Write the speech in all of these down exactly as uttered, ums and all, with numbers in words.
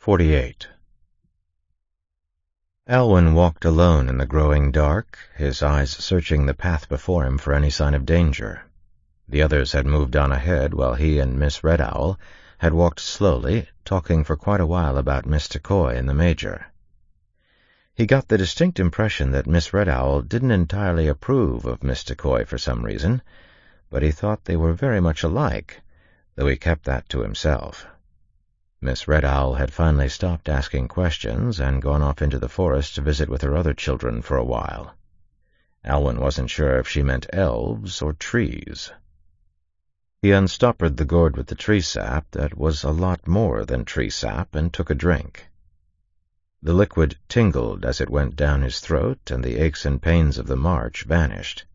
forty-eight. Alwyn walked alone in the growing dark, his eyes searching the path before him for any sign of danger. The others had moved on ahead, while he and Miss Red Owl had walked slowly, talking for quite a while about Miss T'Coy and the Major. He got the distinct impression that Miss Red Owl didn't entirely approve of Miss T'Coy for some reason, but he thought they were very much alike, though he kept that to himself. Miss Red Owl had finally stopped asking questions and gone off into the forest to visit with her other children for a while. Alwyn wasn't sure if she meant elves or trees. He unstoppered the gourd with the tree sap that was a lot more than tree sap and took a drink. The liquid tingled as it went down his throat, and the aches and pains of the march vanished.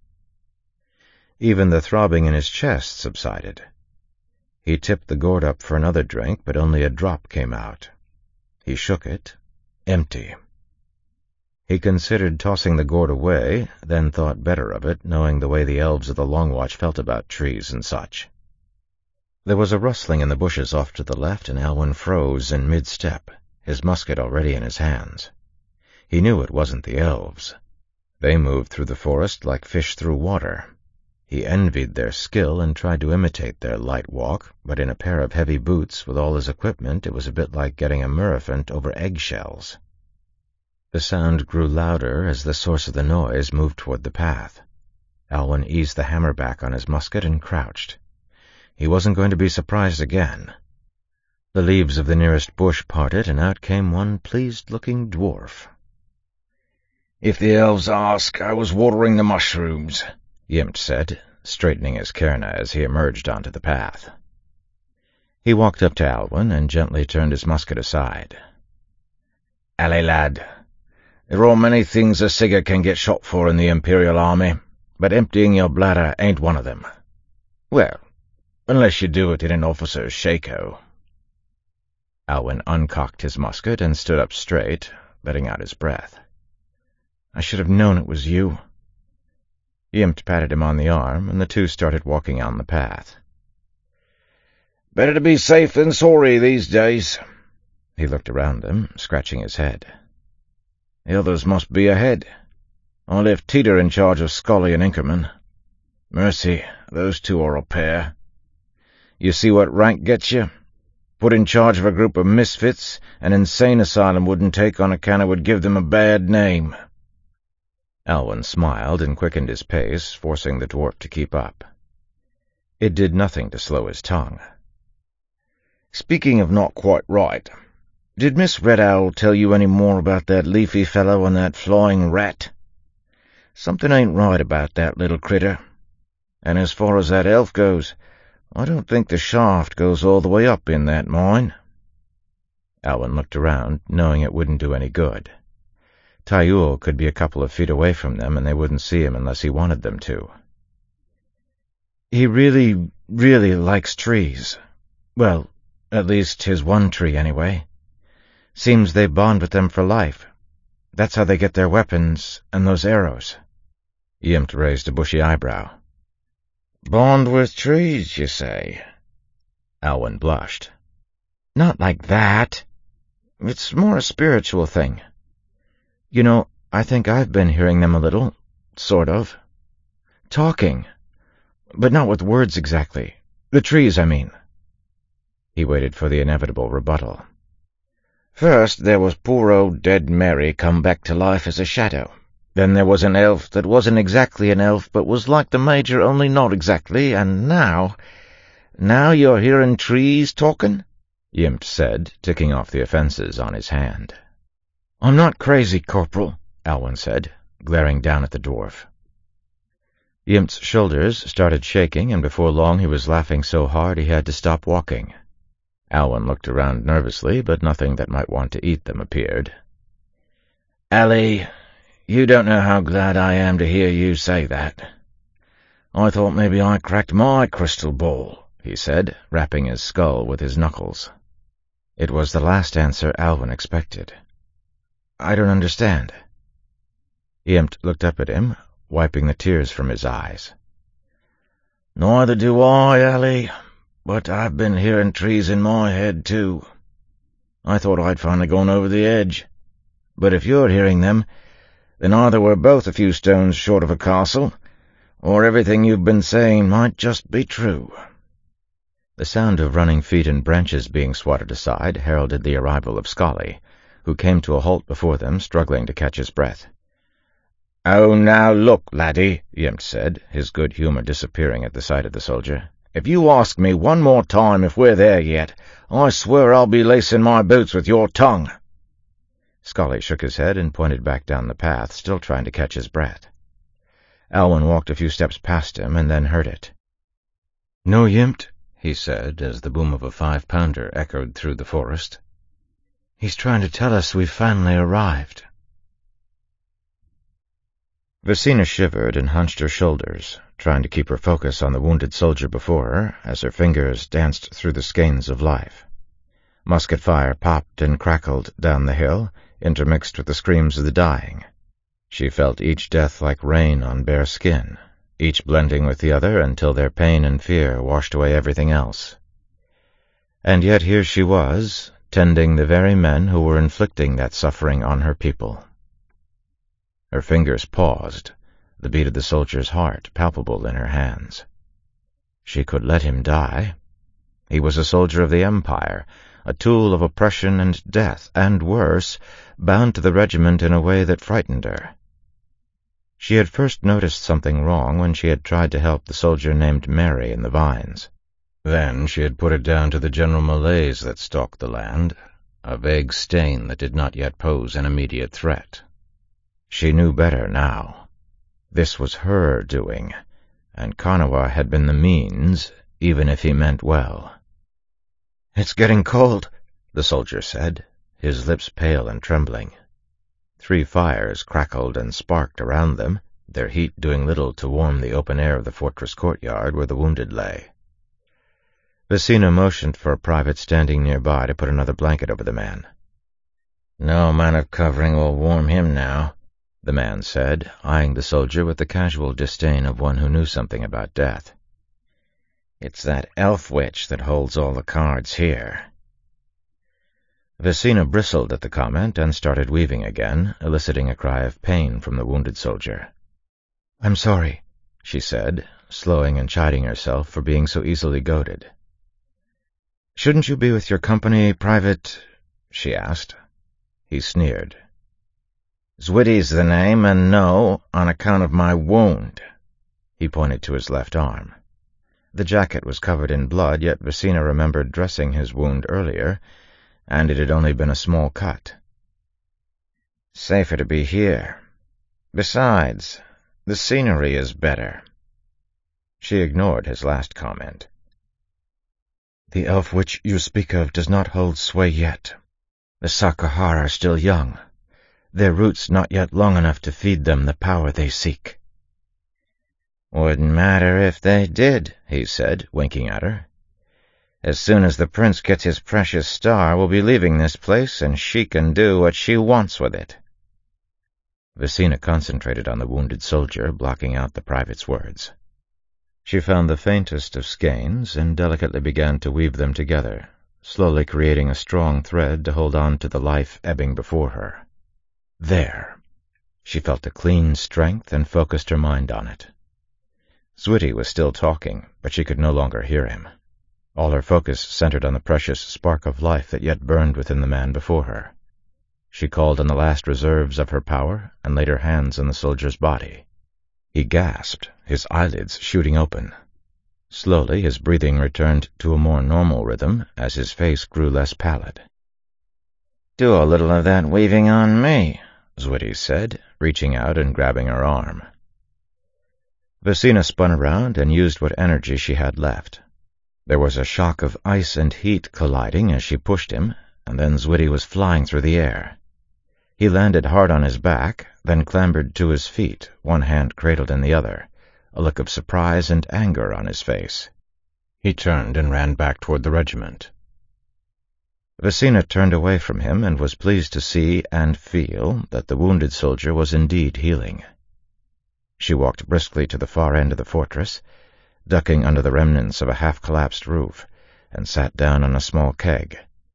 Even the throbbing in his chest subsided. He tipped the gourd up for another drink, but only a drop came out. He shook it. Empty. He considered tossing the gourd away, then thought better of it, knowing the way the elves of the Long Watch felt about trees and such. There was a rustling in the bushes off to the left, and Alwyn froze in mid-step, his musket already in his hands. He knew it wasn't the elves. They moved through the forest like fish through water. He envied their skill and tried to imitate their light walk, but in a pair of heavy boots with all his equipment it was a bit like getting a murrephant over eggshells. The sound grew louder as the source of the noise moved toward the path. Alwyn eased the hammer back on his musket and crouched. He wasn't going to be surprised again. The leaves of the nearest bush parted, and out came one pleased-looking dwarf. "If the elves ask, I was watering the mushrooms," Yimpt said, straightening his cairna as he emerged onto the path. He walked up to Alwyn and gently turned his musket aside. "Alley, lad, there are many things a sigger can get shot for in the Imperial Army, but emptying your bladder ain't one of them. Well, unless you do it in an officer's shako." Alwyn uncocked his musket and stood up straight, letting out his breath. "I should have known it was you." Yimpt patted him on the arm, and the two started walking on the path. "Better to be safe than sorry these days." He looked around them, scratching his head. "The others must be ahead. I left Teeter in charge of Scully and Inkerman. Mercy, those two are a pair. You see what rank gets you? Put in charge of a group of misfits an insane asylum wouldn't take on account it would give them a bad name." Alwyn smiled and quickened his pace, forcing the dwarf to keep up. It did nothing to slow his tongue. "Speaking of not quite right, did Miss Red Owl tell you any more about that leafy fellow and that flying rat? Something ain't right about that little critter. And as far as that elf goes, I don't think the shaft goes all the way up in that mine." Alwyn looked around, knowing it wouldn't do any good. Tayul could be a couple of feet away from them, and they wouldn't see him unless he wanted them to. "He really, really likes trees. Well, at least his one tree, anyway. Seems they bond with them for life. That's how they get their weapons and those arrows." Yimpt raised a bushy eyebrow. "Bond with trees, you say?" Alwyn blushed. "Not like that. It's more a spiritual thing. You know, I think I've been hearing them a little, sort of. Talking. But not with words exactly. The trees, I mean." He waited for the inevitable rebuttal. "First there was poor old dead Mary come back to life as a shadow. Then there was an elf that wasn't exactly an elf, but was like the Major, only not exactly, and now... Now you're hearing trees talking?" Yimpt said, ticking off the offences on his hand. "I'm not crazy, Corporal," Alwyn said, glaring down at the dwarf. Yimpt's shoulders started shaking, and before long he was laughing so hard he had to stop walking. Alwyn looked around nervously, but nothing that might want to eat them appeared. "Allie, you don't know how glad I am to hear you say that. I thought maybe I cracked my crystal ball," he said, rapping his skull with his knuckles. It was the last answer Alwyn expected. "I don't understand." Yimpt looked up at him, wiping the tears from his eyes. "Neither do I, Allie, but I've been hearing trees in my head, too. I thought I'd finally gone over the edge. But if you're hearing them, then either we're both a few stones short of a castle, or everything you've been saying might just be true." The sound of running feet and branches being swatted aside heralded the arrival of Scully, who came to a halt before them, struggling to catch his breath. "Oh, now look, laddie," Yimpt said, his good humour disappearing at the sight of the soldier. "If you ask me one more time if we're there yet, I swear I'll be lacing my boots with your tongue." Scully shook his head and pointed back down the path, still trying to catch his breath. Alwyn walked a few steps past him and then heard it. "No, Yimpt," he said, as the boom of a five-pounder echoed through the forest. "He's trying to tell us we've finally arrived." Versina shivered and hunched her shoulders, trying to keep her focus on the wounded soldier before her as her fingers danced through the skeins of life. Musket fire popped and crackled down the hill, intermixed with the screams of the dying. She felt each death like rain on bare skin, each blending with the other until their pain and fear washed away everything else. And yet here she was, tending the very men who were inflicting that suffering on her people. Her fingers paused, the beat of the soldier's heart palpable in her hands. She could let him die. He was a soldier of the Empire, a tool of oppression and death, and worse, bound to the regiment in a way that frightened her. She had first noticed something wrong when she had tried to help the soldier named Mary in the vines. Then she had put it down to the general malaise that stalked the land, a vague stain that did not yet pose an immediate threat. She knew better now. This was her doing, and Kanawa had been the means, even if he meant well. "It's getting cold," the soldier said, his lips pale and trembling. Three fires crackled and sparked around them, their heat doing little to warm the open air of the fortress courtyard where the wounded lay. Versina motioned for a private standing nearby to put another blanket over the man. "No amount of covering will warm him now," the man said, eyeing the soldier with the casual disdain of one who knew something about death. "It's that elf witch that holds all the cards here." Versina bristled at the comment and started weaving again, eliciting a cry of pain from the wounded soldier. "I'm sorry," she said, slowing and chiding herself for being so easily goaded. "Shouldn't you be with your company, Private?" she asked. He sneered. "Zwitty's the name, and no, on account of my wound." He pointed to his left arm. The jacket was covered in blood, yet Versina remembered dressing his wound earlier, and it had only been a small cut. "Safer to be here. Besides, the scenery is better." She ignored his last comment. "The elf witch you speak of does not hold sway yet. The Sarkahar are still young, their roots not yet long enough to feed them the power they seek." "Wouldn't matter if they did," he said, winking at her. "As soon as the prince gets his precious star, we'll be leaving this place, and she can do what she wants with it." Versina concentrated on the wounded soldier, blocking out the private's words. She found the faintest of skeins and delicately began to weave them together, slowly creating a strong thread to hold on to the life ebbing before her. There! She felt a clean strength and focused her mind on it. Zwitty was still talking, but she could no longer hear him. All her focus centered on the precious spark of life that yet burned within the man before her. She called on the last reserves of her power and laid her hands on the soldier's body. He gasped, his eyelids shooting open. Slowly his breathing returned to a more normal rhythm as his face grew less pallid. "Do a little of that weaving on me," Zwitty said, reaching out and grabbing her arm. Versina spun around and used what energy she had left. There was a shock of ice and heat colliding as she pushed him, and then Zwitty was flying through the air. He landed hard on his back, then clambered to his feet, one hand cradled in the other, a look of surprise and anger on his face. He turned and ran back toward the regiment. Versina turned away from him and was pleased to see and feel that the wounded soldier was indeed healing. She walked briskly to the far end of the fortress, ducking under the remnants of a half-collapsed roof, and sat down on a small keg.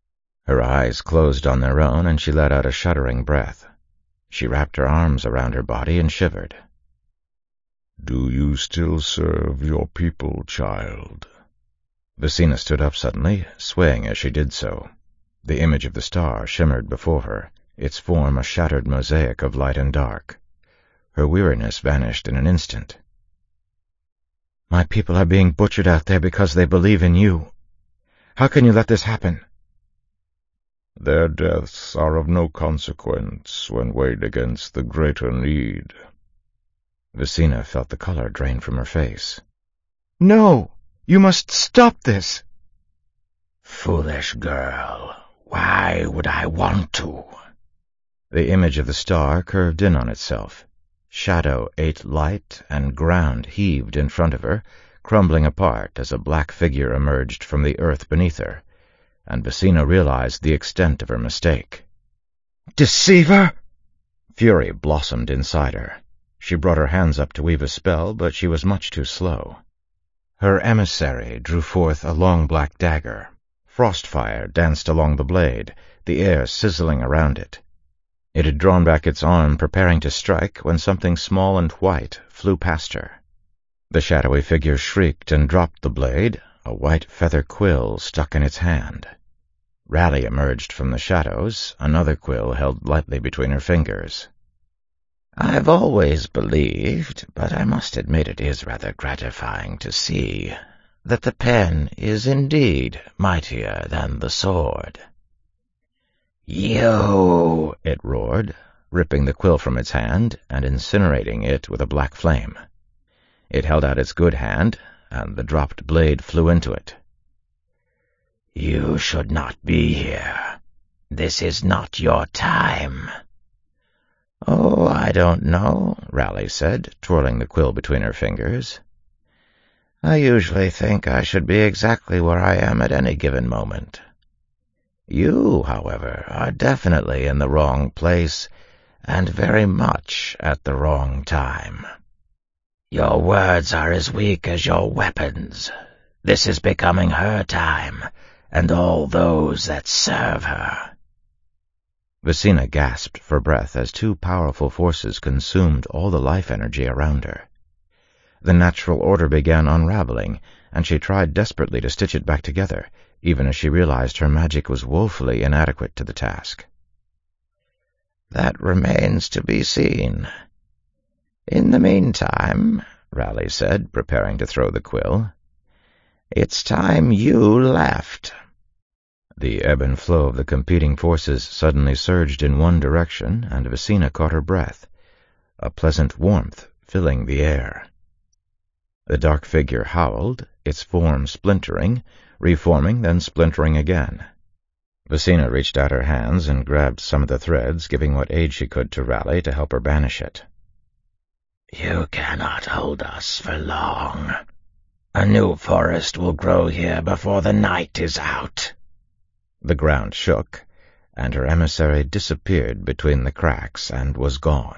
Her eyes closed on their own, and she let out a shuddering breath. She wrapped her arms around her body and shivered. "Do you still serve your people, child?" Visina stood up suddenly, swaying as she did so. The image of the star shimmered before her, its form a shattered mosaic of light and dark. Her weariness vanished in an instant. "My people are being butchered out there because they believe in you. How can you let this happen?" "Their deaths are of no consequence when weighed against the greater need." Visina felt the color drain from her face. "No! You must stop this!" "Foolish girl, why would I want to?" The image of the star curved in on itself. Shadow ate light, and ground heaved in front of her, crumbling apart as a black figure emerged from the earth beneath her, and Visina realized the extent of her mistake. "Deceiver!" Fury blossomed inside her. She brought her hands up to weave a spell, but she was much too slow. Her emissary drew forth a long black dagger. Frostfire danced along the blade, the air sizzling around it. It had drawn back its arm, preparing to strike, when something small and white flew past her. The shadowy figure shrieked and dropped the blade, a white feather quill stuck in its hand. Raleigh emerged from the shadows, another quill held lightly between her fingers. "I've always believed, but I must admit it is rather gratifying to see, that the pen is indeed mightier than the sword." "You!" it roared, ripping the quill from its hand and incinerating it with a black flame. It held out its good hand, and the dropped blade flew into it. "You should not be here. This is not your time." "Oh, I don't know," Raleigh said, twirling the quill between her fingers. "I usually think I should be exactly where I am at any given moment. You, however, are definitely in the wrong place, and very much at the wrong time. Your words are as weak as your weapons. This is becoming her time, and all those that serve her." Visina gasped for breath as two powerful forces consumed all the life energy around her. The natural order began unraveling, and she tried desperately to stitch it back together, even as she realized her magic was woefully inadequate to the task. "That remains to be seen. In the meantime," Raleigh said, preparing to throw the quill, "it's time you left." The ebb and flow of the competing forces suddenly surged in one direction, and Visina caught her breath, a pleasant warmth filling the air. The dark figure howled, its form splintering, reforming, then splintering again. Visina reached out her hands and grabbed some of the threads, giving what aid she could to Raleigh to help her banish it. "You cannot hold us for long. A new forest will grow here before the night is out." The ground shook, and her emissary disappeared between the cracks and was gone.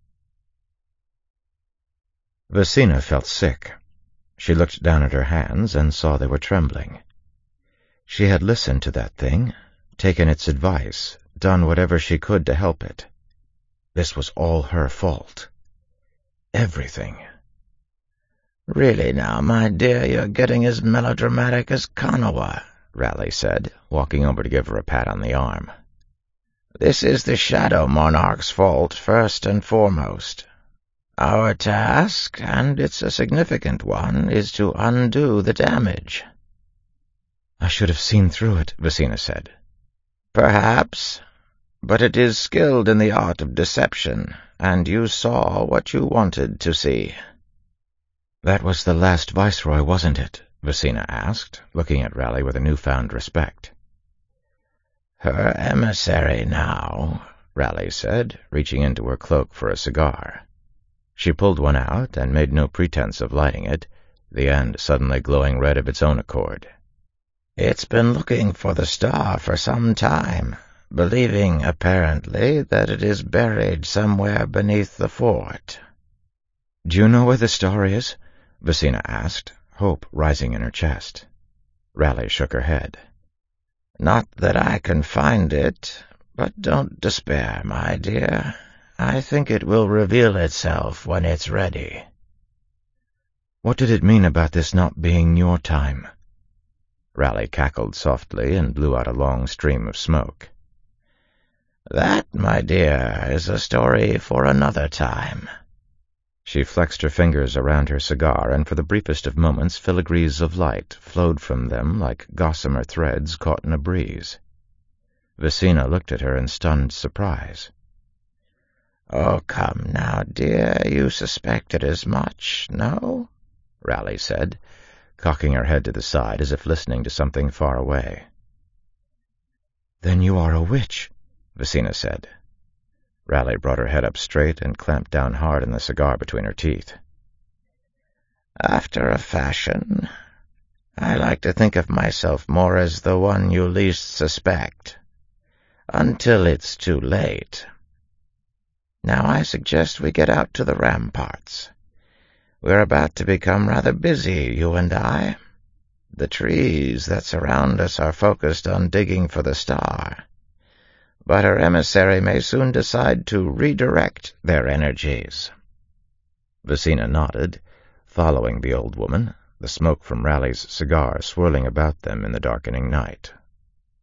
Visina felt sick. She looked down at her hands and saw they were trembling. She had listened to that thing, taken its advice, done whatever she could to help it. This was all her fault. Everything. "Really now, my dear, you're getting as melodramatic as Konoha," Raleigh said, walking over to give her a pat on the arm. "This is the Shadow Monarch's fault, first and foremost. Our task, and it's a significant one, is to undo the damage." "I should have seen through it," Visina said. "Perhaps, but it is skilled in the art of deception, and you saw what you wanted to see." "That was the last Viceroy, wasn't it?" Visina asked, looking at Raleigh with a newfound respect. "Her emissary now," Raleigh said, reaching into her cloak for a cigar. She pulled one out and made no pretense of lighting it, the end suddenly glowing red of its own accord. "It's been looking for the star for some time, believing, apparently, that it is buried somewhere beneath the fort." "Do you know where the star is?" Visina asked, hope rising in her chest. Raleigh shook her head. Not that I can find it, but don't despair, my dear. I think it will reveal itself when it's ready. What did it mean about this not being your time? Raleigh cackled softly and blew out a long stream of smoke. That, my dear, is a story for another time. She flexed her fingers around her cigar, and for the briefest of moments filigrees of light flowed from them like gossamer threads caught in a breeze. Vicina looked at her in stunned surprise. "Oh, come now, dear, you suspected as much, no?" Raleigh said, cocking her head to the side as if listening to something far away. "Then you are a witch," Vicina said. Raleigh brought her head up straight and clamped down hard on the cigar between her teeth. "After a fashion. I like to think of myself more as the one you least suspect, until it's too late. Now I suggest we get out to the ramparts. We're about to become rather busy, you and I. The trees that surround us are focused on digging for the star, but our emissary may soon decide to redirect their energies." Vicina nodded, following the old woman, the smoke from Raleigh's cigar swirling about them in the darkening night.